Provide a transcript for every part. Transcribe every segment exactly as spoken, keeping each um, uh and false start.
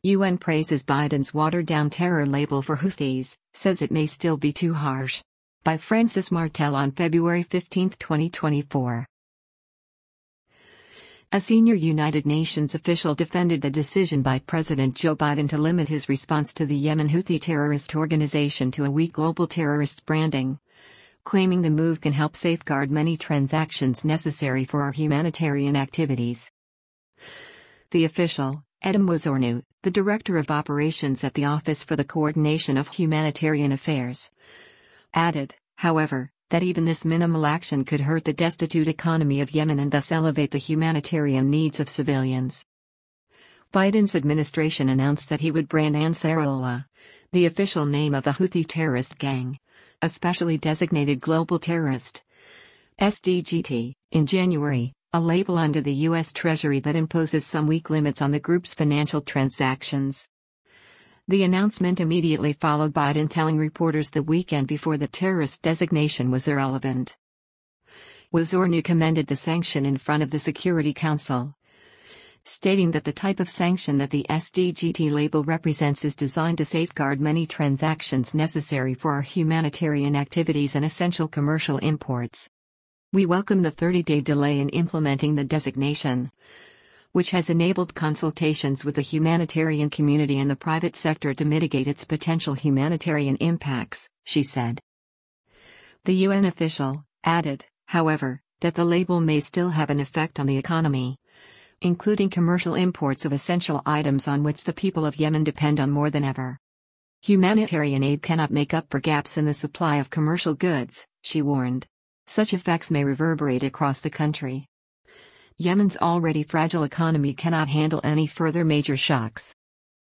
U N praises Biden's watered-down terror label for Houthis, says it may still be too harsh. By Francis Martel on February fifteenth, twenty twenty-four. A senior United Nations official defended the decision by President Joe Biden to limit his response to the Yemen Houthi terrorist organization to a weak global terrorist branding, claiming the move can help safeguard many transactions necessary for our humanitarian activities. The official, Edem Wazornu, the Director of Operations at the Office for the Coordination of Humanitarian Affairs, added, however, that even this minimal action could hurt the destitute economy of Yemen and thus elevate the humanitarian needs of civilians. Biden's administration announced that he would brand Ansarullah, the official name of the Houthi terrorist gang, a specially designated global terrorist S D G T, in January, a label under the U S Treasury that imposes some weak limits on the group's financial transactions. The announcement immediately followed Biden telling reporters the weekend before the terrorist designation was irrelevant. Wazornu commended the sanction in front of the Security Council, stating that the type of sanction that the S D G T label represents is designed to safeguard many transactions necessary for our humanitarian activities and essential commercial imports. We welcome the thirty-day delay in implementing the designation, which has enabled consultations with the humanitarian community and the private sector to mitigate its potential humanitarian impacts, she said. The U N official added, however, that the label may still have an effect on the economy, including commercial imports of essential items on which the people of Yemen depend on more than ever. Humanitarian aid cannot make up for gaps in the supply of commercial goods, she warned. Such effects may reverberate across the country. Yemen's already fragile economy cannot handle any further major shocks.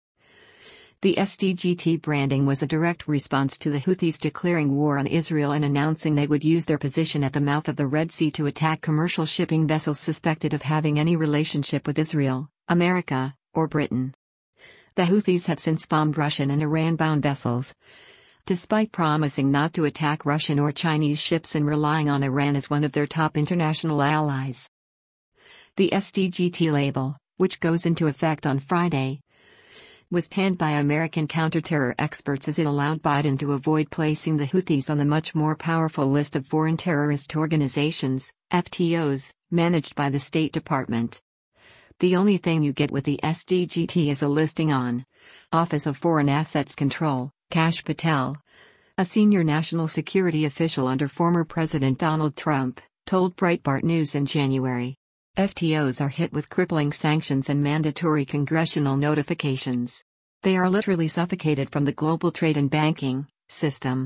The S D G T branding was a direct response to the Houthis declaring war on Israel and announcing they would use their position at the mouth of the Red Sea to attack commercial shipping vessels suspected of having any relationship with Israel, America, or Britain. The Houthis have since bombed Russian and Iran-bound vessels, despite promising not to attack Russian or Chinese ships and relying on Iran as one of their top international allies. The S D G T label, which goes into effect on Friday, was panned by American counterterror experts as it allowed Biden to avoid placing the Houthis on the much more powerful list of foreign terrorist organizations, F T Os, managed by the State Department. The only thing you get with the S D G T is a listing on Office of Foreign Assets Control, Kash Patel, a senior national security official under former President Donald Trump, told Breitbart News in January. F T Os are hit with crippling sanctions and mandatory congressional notifications. They are literally suffocated from the global trade and banking system.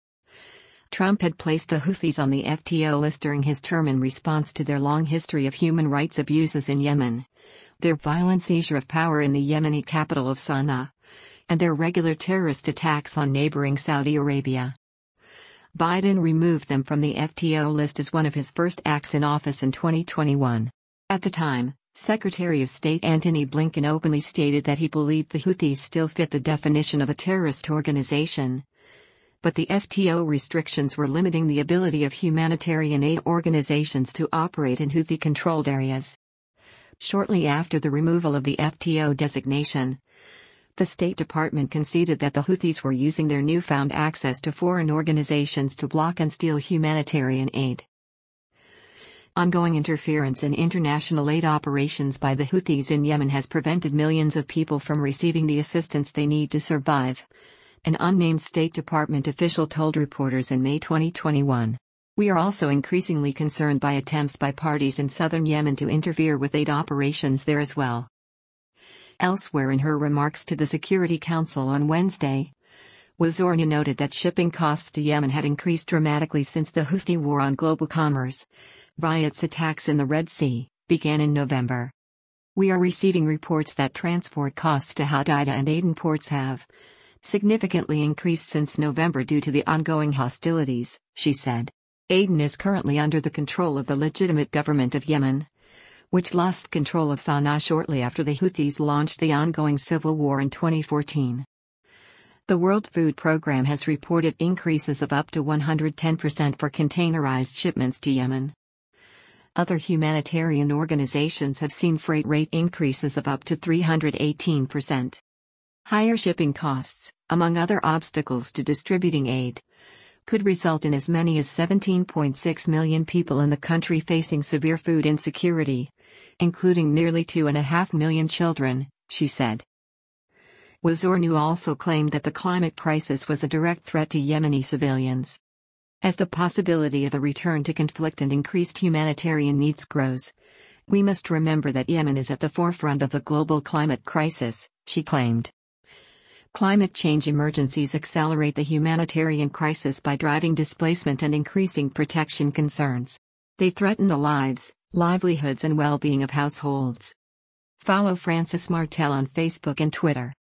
Trump had placed the Houthis on the F T O list during his term in response to their long history of human rights abuses in Yemen, their violent seizure of power in the Yemeni capital of Sana'a, and their regular terrorist attacks on neighboring Saudi Arabia. Biden removed them from the F T O list as one of his first acts in office in twenty twenty-one. At the time, Secretary of State Antony Blinken openly stated that he believed the Houthis still fit the definition of a terrorist organization. But the F T O restrictions were limiting the ability of humanitarian aid organizations to operate in Houthi-controlled areas. Shortly after the removal of the F T O designation, the State Department conceded that the Houthis were using their newfound access to foreign organizations to block and steal humanitarian aid. Ongoing interference in international aid operations by the Houthis in Yemen has prevented millions of people from receiving the assistance they need to survive, an unnamed State Department official told reporters in May twenty twenty-one. We are also increasingly concerned by attempts by parties in southern Yemen to interfere with aid operations there as well. Elsewhere in her remarks to the Security Council on Wednesday, Wazornu noted that shipping costs to Yemen had increased dramatically since the Houthi war on global commerce, via its attacks in the Red Sea, began in November. We are receiving reports that transport costs to Hodeida and Aden ports have significantly increased since November due to the ongoing hostilities, she said. Aden is currently under the control of the legitimate government of Yemen, which lost control of Sana'a shortly after the Houthis launched the ongoing civil war in twenty fourteen. The World Food Programme has reported increases of up to one hundred ten percent for containerized shipments to Yemen. Other humanitarian organizations have seen freight rate increases of up to three hundred eighteen percent. Higher shipping costs, among other obstacles to distributing aid, could result in as many as seventeen point six million people in the country facing severe food insecurity, including nearly two point five million children, she said. Wazornu also claimed that the climate crisis was a direct threat to Yemeni civilians. As the possibility of a return to conflict and increased humanitarian needs grows, we must remember that Yemen is at the forefront of the global climate crisis, she claimed. Climate change emergencies accelerate the humanitarian crisis by driving displacement and increasing protection concerns. They threaten the lives, livelihoods, and well-being of households. Follow Francis Martel on Facebook and Twitter.